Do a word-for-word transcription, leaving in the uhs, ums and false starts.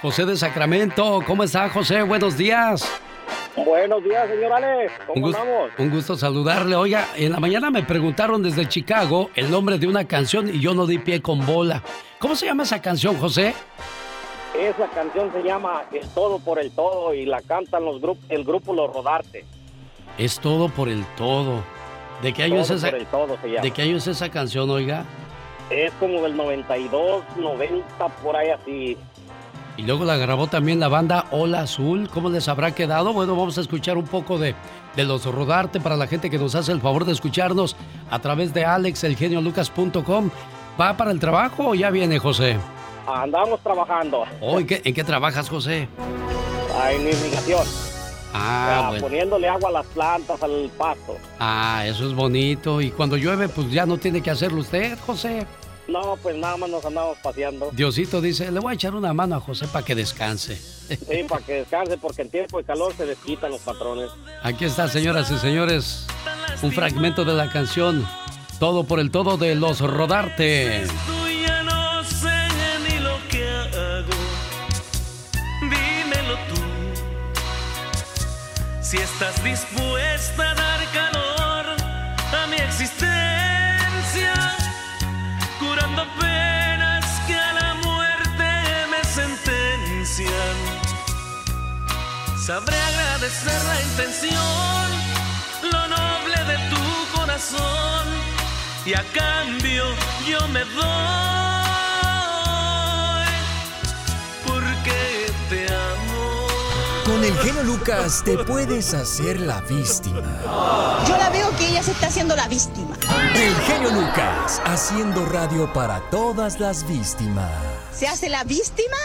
José de Sacramento. ¿Cómo está, José? Buenos días. Buenos días, señor Alex. ¿Cómo un gusto, andamos? Un gusto saludarle. Oiga, en la mañana me preguntaron desde Chicago el nombre de una canción y yo no di pie con bola. ¿Cómo se llama esa canción, José? Esa canción se llama El Todo por el Todo y la cantan los grup el grupo Los Rodarte. Es todo por el todo. ¿De qué año, es esa, por el todo se llama. ¿De qué año es esa canción, oiga? Es como del noventa y dos, noventa, por ahí así. Y luego la grabó también la banda Ola Azul. ¿Cómo les habrá quedado? Bueno, vamos a escuchar un poco de, de Los Rodarte para la gente que nos hace el favor de escucharnos a través de alex el genio lucas punto com. ¿Va para el trabajo o ya viene, José? Andamos trabajando. Oh, ¿en, qué, ¿En qué trabajas, José? Ah, en irrigación. Ah, ah, bueno. Poniéndole agua a las plantas, al pasto. Ah, eso es bonito. Y cuando llueve, pues ya no tiene que hacerlo usted, José. No, pues nada más nos andamos paseando. Diosito dice, le voy a echar una mano a José para que descanse. Sí, para que descanse, porque en tiempo de calor se desquitan los patrones. Aquí está, señoras y señores, un fragmento de la canción Todo por el Todo de Los Rodarte. Ya no sé ni lo que hago. Dímelo tú. Si estás dispuesta a dar calor a mi existencia, curando penas que a la muerte me sentencian. Sabré agradecer la intención, lo noble de tu corazón, y a cambio yo me doy, porque te amo. Con el genio Lucas te puedes hacer la víctima. Yo la veo que ella se está haciendo la víctima. El genio Lucas, haciendo radio para todas las víctimas. ¿Se hace la víctima?